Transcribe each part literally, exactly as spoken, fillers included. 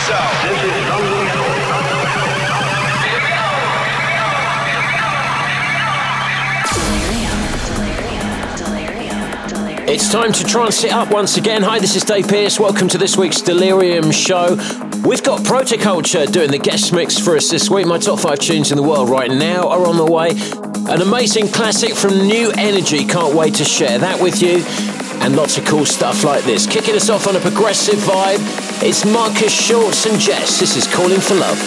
It's time to trance it up once again. Hi, this is Dave Pearce. Welcome to this week's Delirium show. We've got Protoculture doing the guest mix for us this week. My top five tunes in the world right now are on the way. An amazing classic from New Energy. Can't wait to share that with you. And lots of cool stuff like this. Kicking us off on a progressive vibe, it's Marcus Schultz and Jess. This is Calling for Love.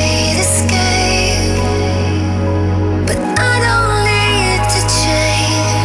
But I don't need to change.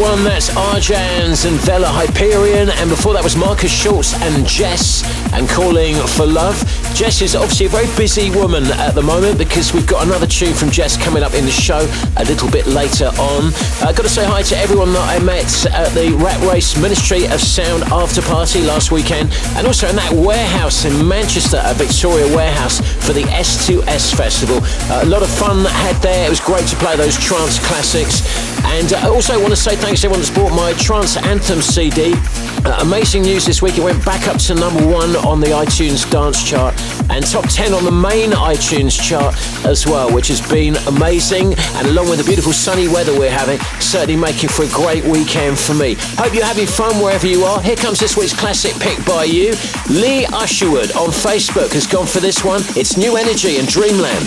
one, that's Arjans and Vela Hyperion, and before that was Marcus Schultz and Jess and Calling for Love. Jess is obviously a very busy woman at the moment because we've got another tune from Jess coming up in the show a little bit later on. I've uh, got to say hi to everyone that I met at the Rat Race Ministry of Sound after party last weekend, and also in that warehouse in Manchester, at Victoria Warehouse, for the S two S Festival. Uh, a lot of fun had there. It was great to play those trance classics. And I also want to say thanks to everyone that's bought my Trance Anthem C D. Uh, amazing news this week. It went back up to number one on the iTunes dance chart and top ten on the main iTunes chart as well, which has been amazing. And along with the beautiful sunny weather we're having, certainly making for a great weekend for me. Hope you're having fun wherever you are. Here comes this week's classic pick by you. Lee Usherwood on Facebook has gone for this one. It's New Energy and Dreamland.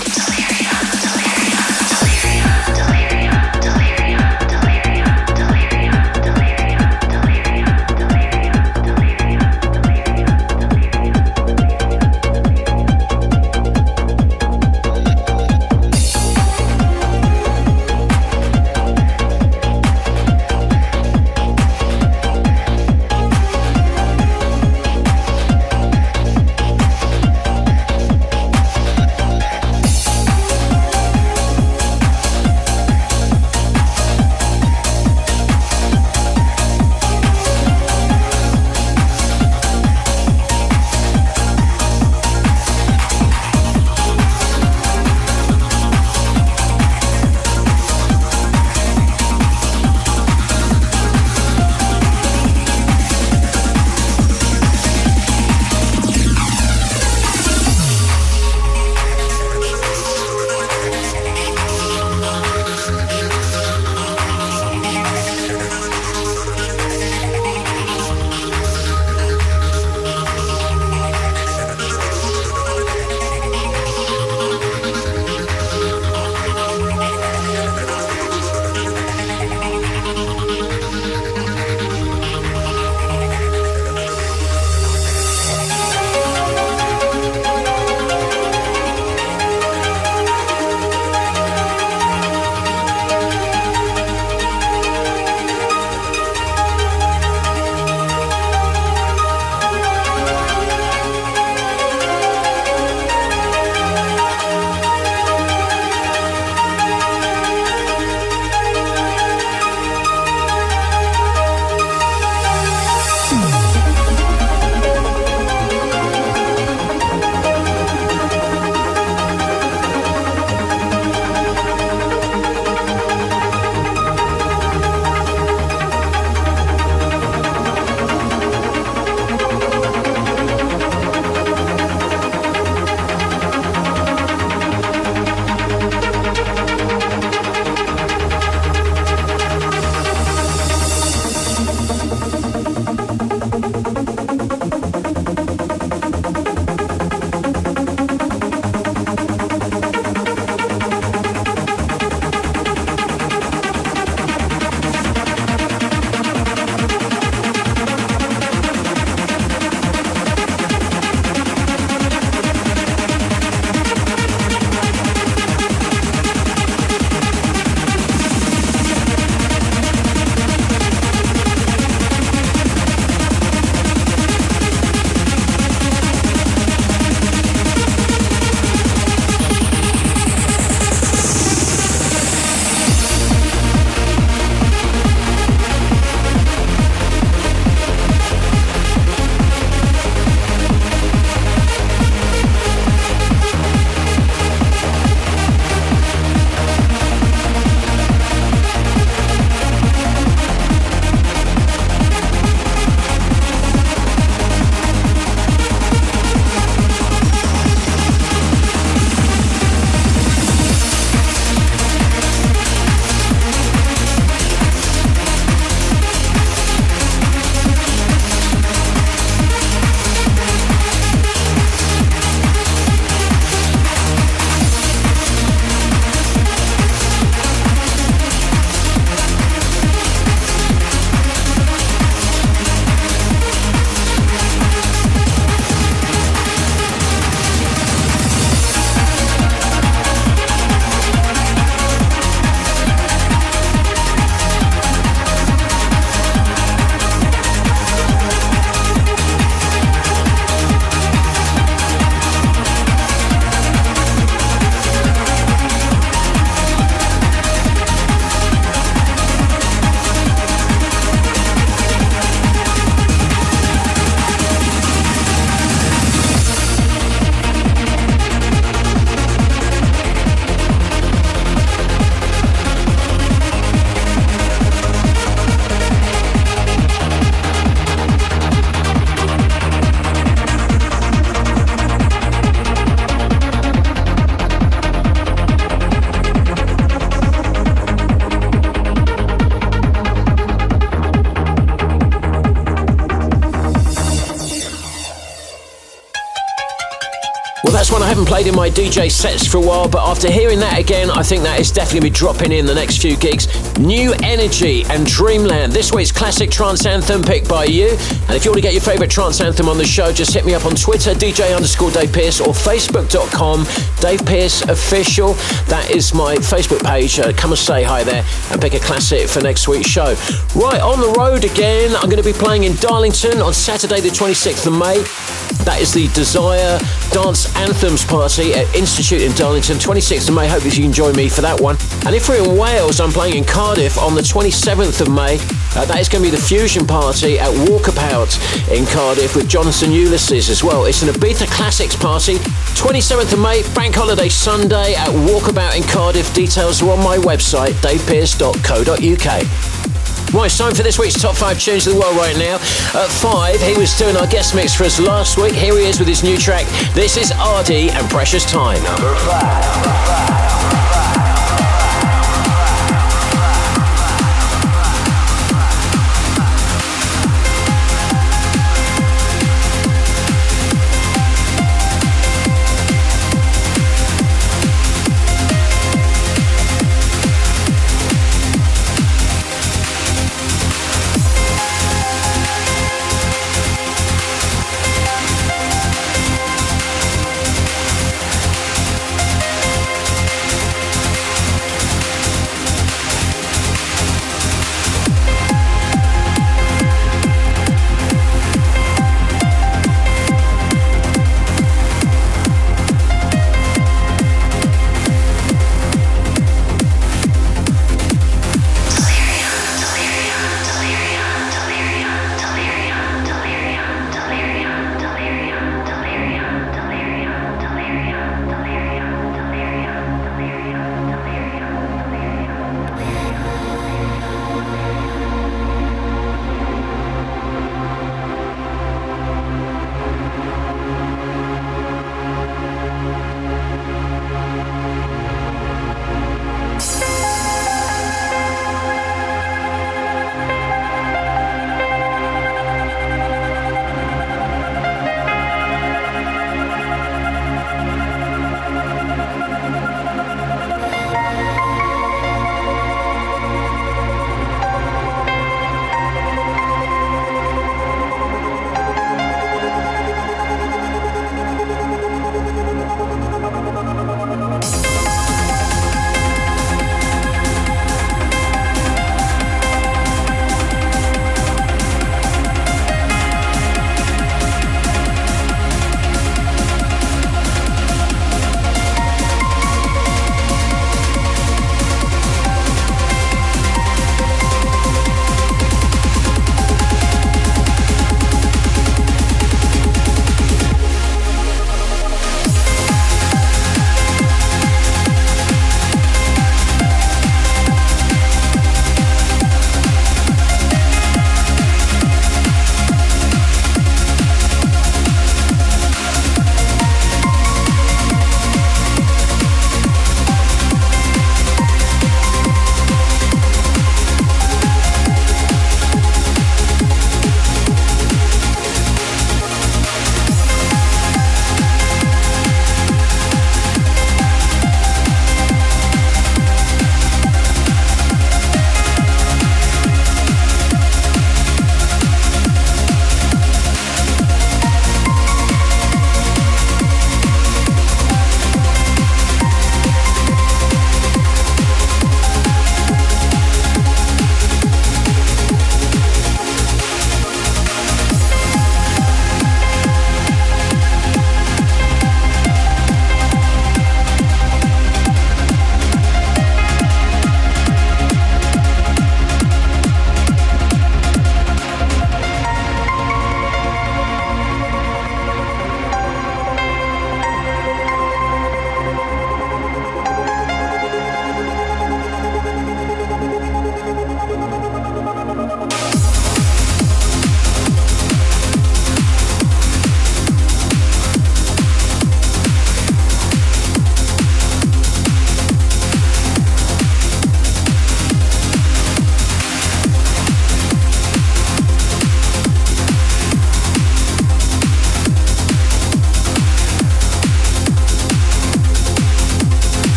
one I haven't played in my D J sets for a while, but after hearing that again, I think that is definitely be dropping in the next few gigs. New Energy and Dreamland, this week's classic trance anthem picked by you. And if you want to get your favourite trance anthem on the show, just hit me up on Twitter, D J underscore Dave Pearce, or Facebook dot com, Dave Pearce Official. That is my Facebook page. Uh, come and say hi there and pick a classic for next week's show. Right, on the road again, I'm going to be playing in Darlington on Saturday the twenty-sixth of May. That is the Desire Dance Anthems Party at Institute in Darlington, twenty-sixth of May. Hope that you can join me for that one. And if we're in Wales, I'm playing in Cardiff on the twenty-seventh of May. Uh, that is going to be the Fusion Party at Walkabout in Cardiff with Jonathan Ulysses as well. It's an Ibiza Classics party, twenty-seventh of May, Bank Holiday Sunday at Walkabout in Cardiff. Details are on my website, dave pearce dot co dot uk. Right, it's time for this week's top five tunes of the world right now. At five, he was doing our guest mix for us last week. Here he is with his new track. This is R D and Precious Time. Number five. Number five.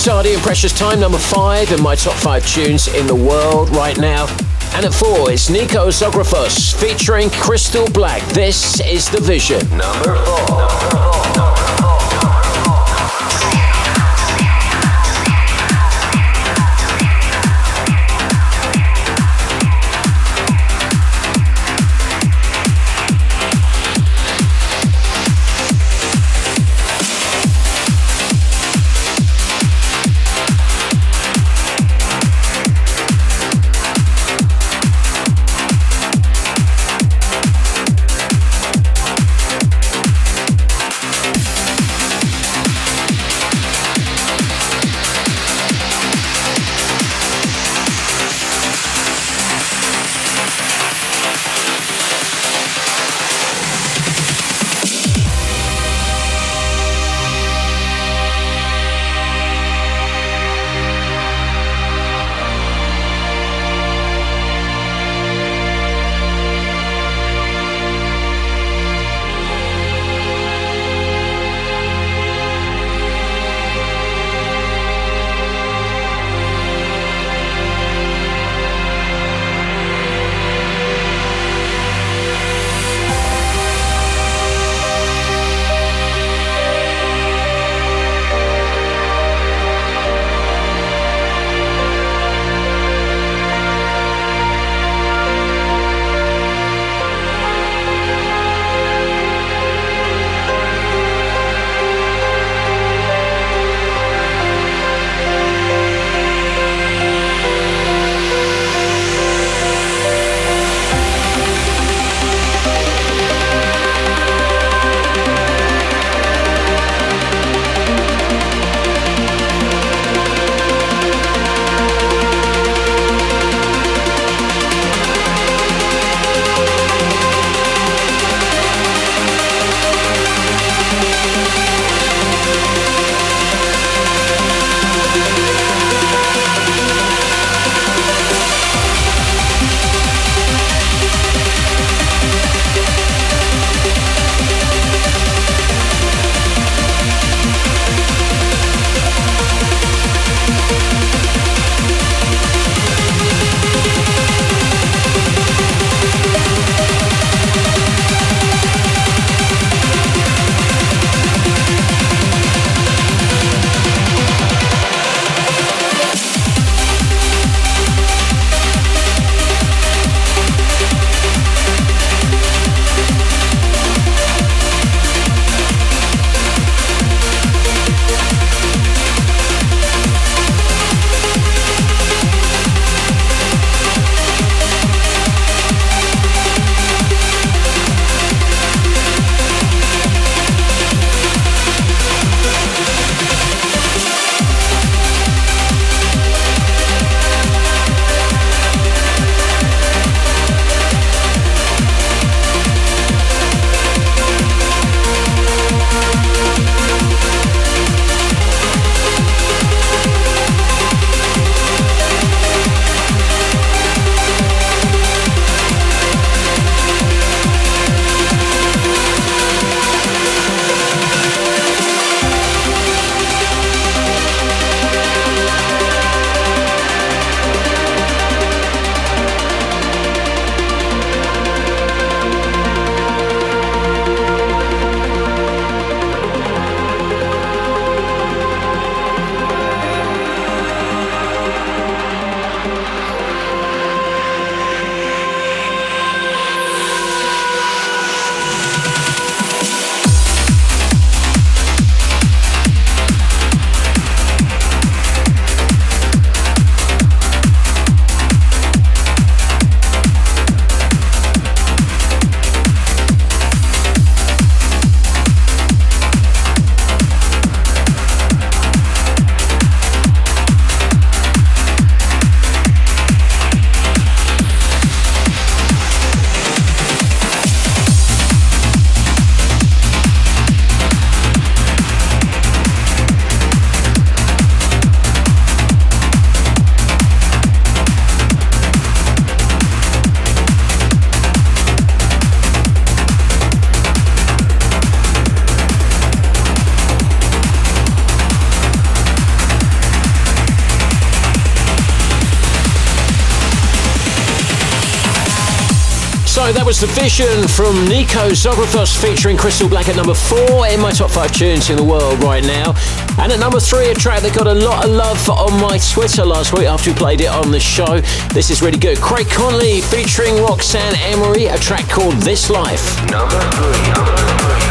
Sardi and Precious Time, number five in my top five tunes in the world right now. And at four, it's Nico Zographos featuring Crystal Black. This is The Vision. Number four. Number four. go. That was The Vision from Nico Zographos featuring Crystal Black at number four in my top five tunes in the world right now. And at number three, a track that got a lot of love on my Twitter last week after we played it on the show. This is really good. Craig Conley featuring Roxanne Emery, a track called This Life. Number three. Number three.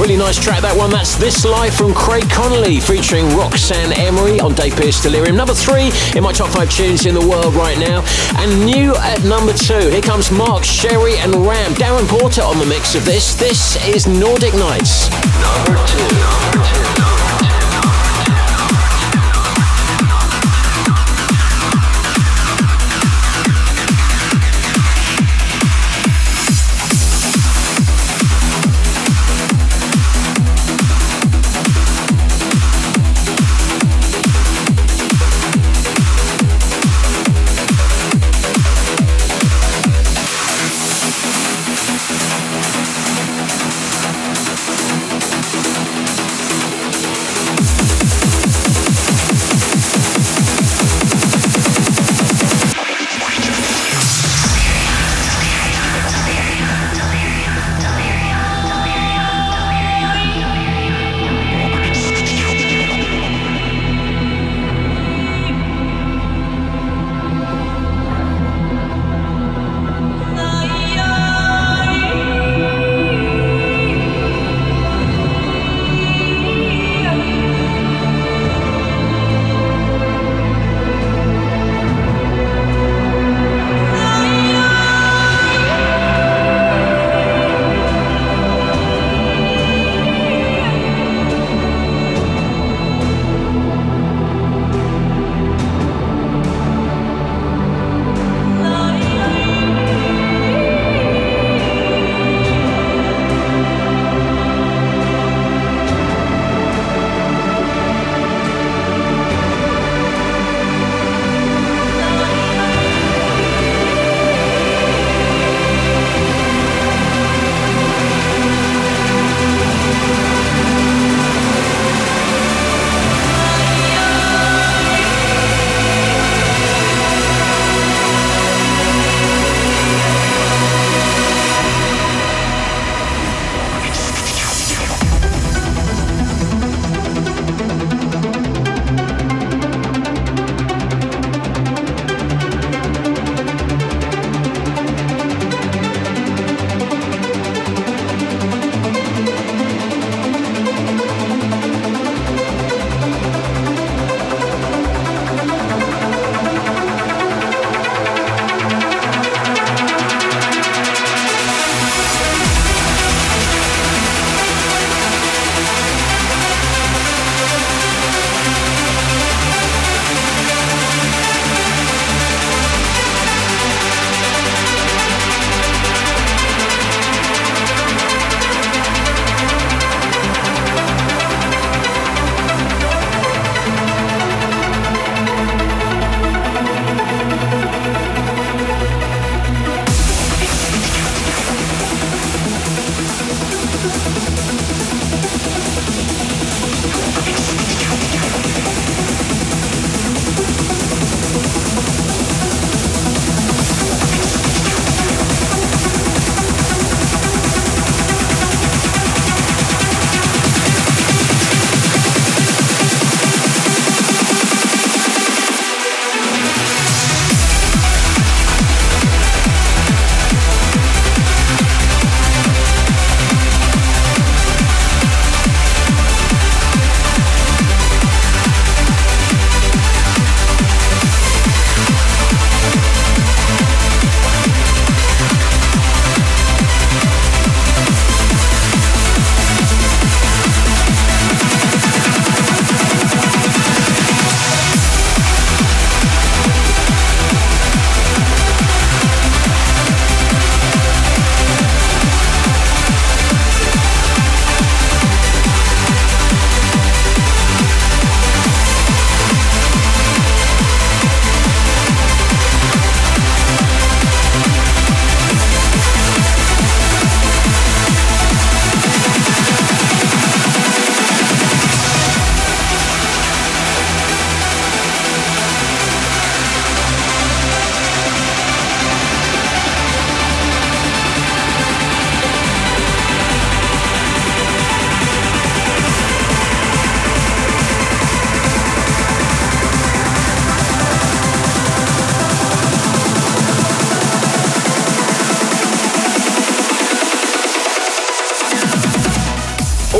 Really nice track, that one. That's This Life from Craig Connolly featuring Roxanne Emery on Dave Pearce Delirium. Number three in my top five tunes in the world right now. And new at number two, here comes Mark Sherry and Ram. Darren Porter on the mix of this. This is Nordic Nights. Number two, number two, number two.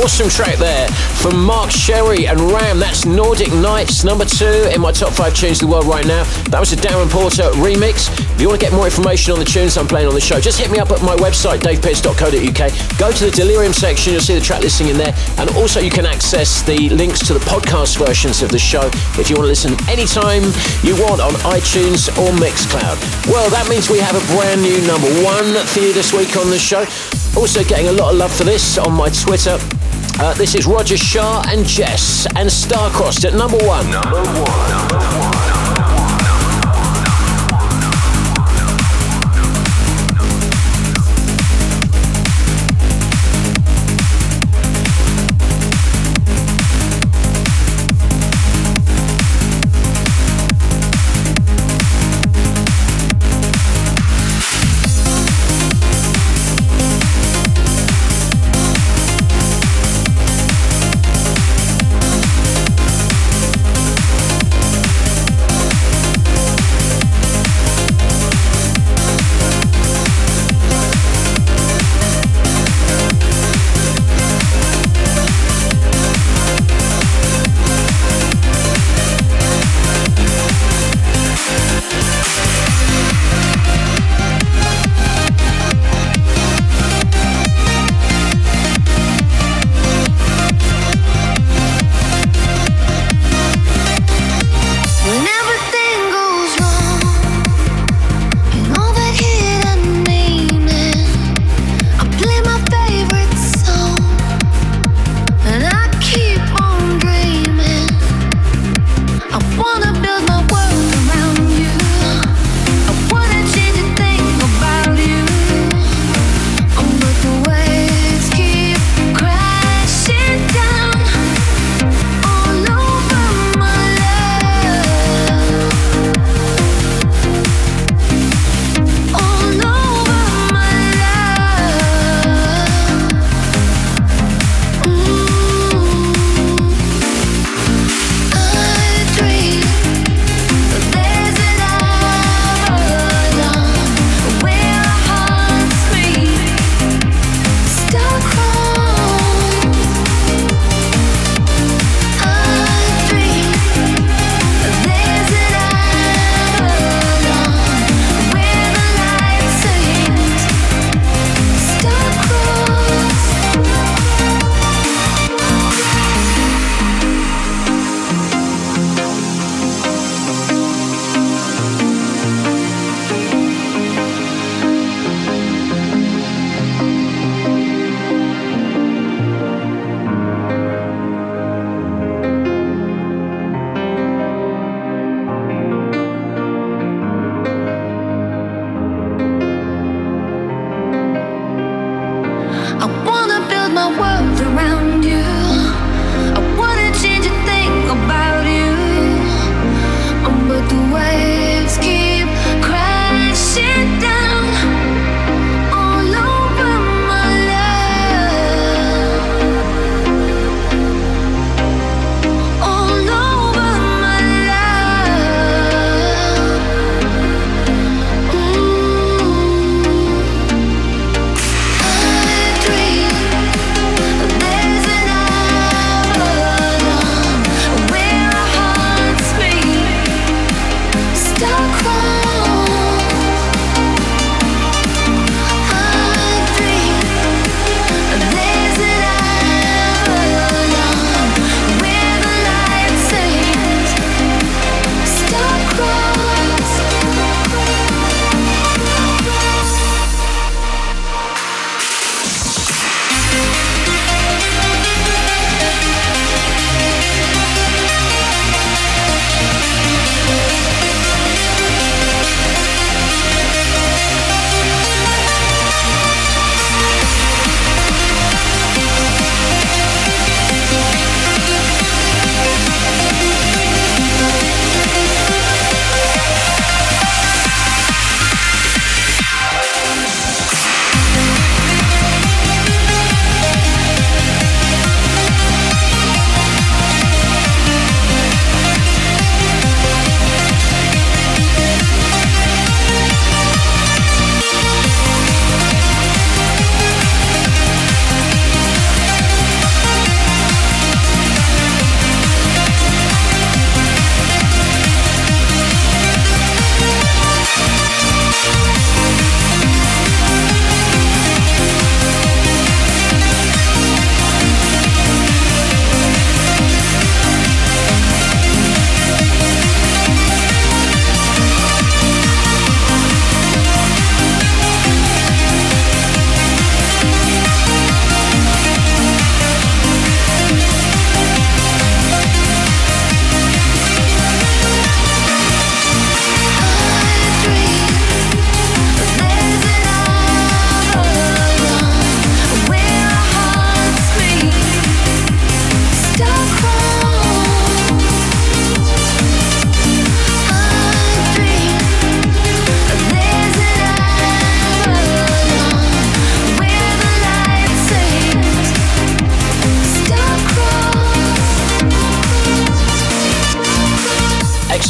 awesome track there from Mark Sherry and Ram. That's Nordic Nights, number two in my top five tunes of the world right now. That was a Darren Porter remix. If you want to get more information on the tunes I'm playing on the show, just hit me up at my website, dave pearce dot co dot uk. Go to the Delirium section, you'll see the track listing in there. And also you can access the links to the podcast versions of the show if you want to listen anytime you want on iTunes or Mixcloud. Well, that means we have a brand new number one for you this week on the show. Also getting a lot of love for this on my Twitter. Uh, this is Roger Shah and Jess and Starcrossed at number one. Number one. Number one.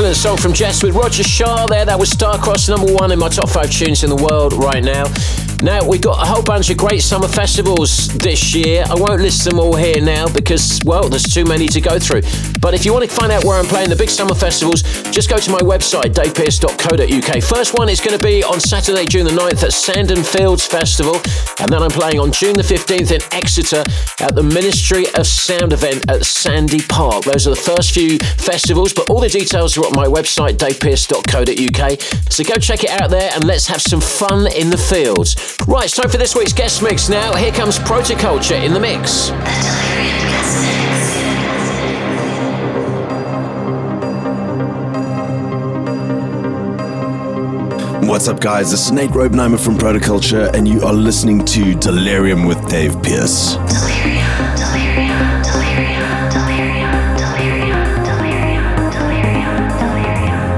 excellent song from Jess with Roger Shah there. That was Starcross, number one in my top five tunes in the world right now. Now, we've got a whole bunch of great summer festivals this year. I won't list them all here now because, well, there's too many to go through. But if you want to find out where I'm playing the big summer festivals, just go to my website, dave pearce dot co dot uk. First one is going to be on Saturday, June the ninth at Sandon Fields Festival. And then I'm playing on June the fifteenth in Exeter at the Ministry of Sound event at Sandy Park. Those are the first few festivals, but all the details are on my website, dave pearce dot co dot uk. So go check it out there and let's have some fun in the fields. Right, it's time for this week's guest mix now. Here comes Protoculture in the mix. What's up, guys? This is Nate Robenheimer from Protoculture, and you are listening to Delirium with Dave Pearce. Delirium, delirium, delirium, delirium, delirium, delirium, delirium, delirium,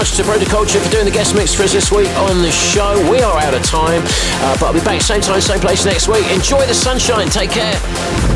much to Protoculture for doing the guest mix for us this week on the show. We are out of time, uh, but I'll be back same time, same place next week. Enjoy the sunshine. Take care.